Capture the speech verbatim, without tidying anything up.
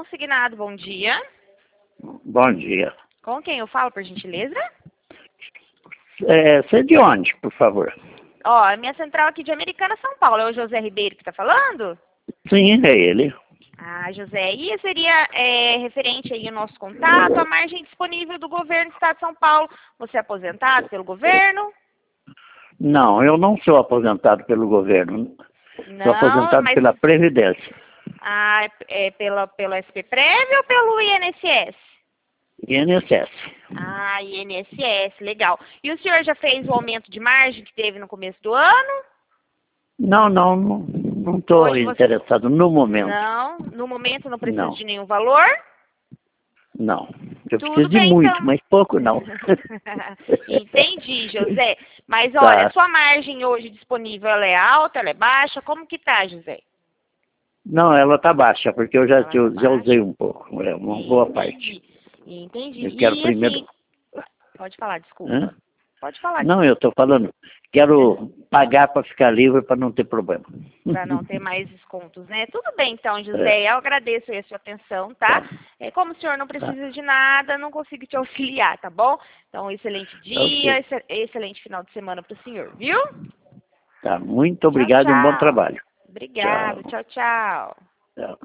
Consignado, bom dia. Bom dia. Com quem eu falo, por gentileza? É, você é de onde, por favor? Ó, a minha central aqui de Americana, São Paulo. É o José Ribeiro que está falando? Sim, é ele. Ah, José, e seria é, referente aí ao nosso contato, a margem disponível do governo do Estado de São Paulo. Você é aposentado pelo governo? Não, eu não sou aposentado pelo governo. Sou Não, aposentado mas pela Previdência. ah, é pela, pelo S P Prev ou pelo I N S S? I N S S. Ah, I N S S, legal. E o senhor já fez o aumento de margem que teve no começo do ano? Não, não, não estou Hoje você... interessado no momento. Não, no momento não precisa Não, de nenhum valor? não. Eu Tudo preciso de bem, muito, então. mas pouco não. Entendi, José. Mas olha, Tá. sua margem hoje disponível, ela é alta, ela é baixa? Como que tá, José? Não, ela está baixa, porque eu já, Ela tá já baixa? usei um pouco, é uma boa parte. Entendi. Entendi. Eu quero E primeiro... assim, pode falar, Hã? desculpa. Pode falar, Não, eu desculpa. estou falando, quero pagar para ficar livre para não ter problema. Para não ter mais descontos, né? Tudo bem, então, É, José. Eu agradeço aí a sua atenção, tá? tá, É, como o senhor não tá, precisa de nada, não consigo te auxiliar, tá bom? Então, excelente tá dia, ok. exce- excelente final de semana para o senhor, viu? Tá, muito Tchau, obrigado e um bom tchau. trabalho. Obrigado. Tchau, Tchau, tchau. tchau.